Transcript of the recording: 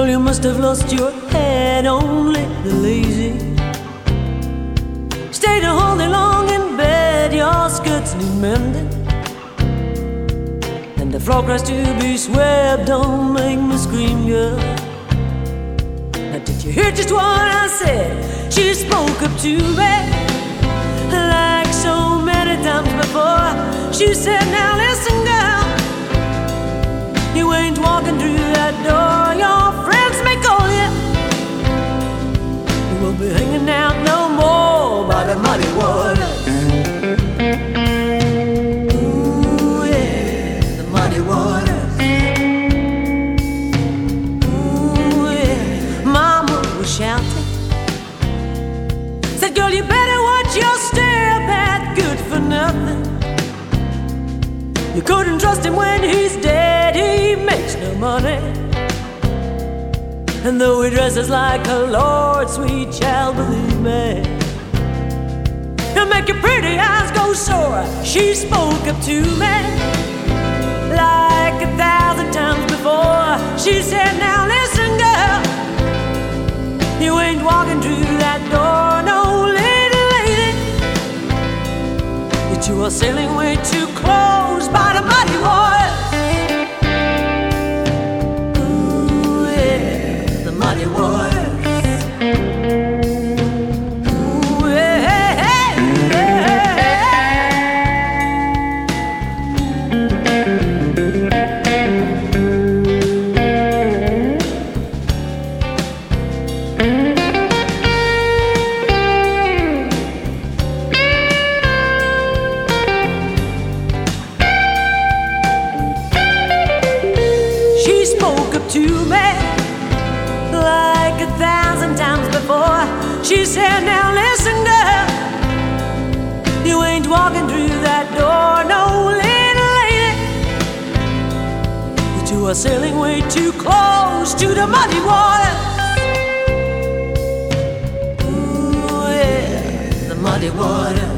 Girl, you must have lost your head, only the lazy stayed all day long in bed. Your skirts need mending, and the floor cries to be swept. Don't make me scream, girl. Now did you hear just what I said? She spoke up to me like so many times before. She said, now listen, girl, you ain't walking through that door. Your friends may call you, you won't be hanging out no more by the muddy waters. Ooh, yeah, the muddy waters. Ooh, yeah, Mama was shouting, said, girl, you better watch your step, that good for nothing. You couldn't trust him when he's dead, he makes no money. And though he dresses like a lord, sweet child, believe me, he'll make your pretty eyes go sore. She spoke up to me like 1,000 times before. She said, now listen, girl, you ain't walking through that door, no little lady, but you are sailing way too close by the muddy waters. Ooh, yeah, the muddy waters. Ooh, yeah, to me like 1,000 times before. She said, now listen, girl, you ain't walking through that door, no little lady, but you are sailing way too close to the muddy waters. Ooh, yeah, the muddy waters.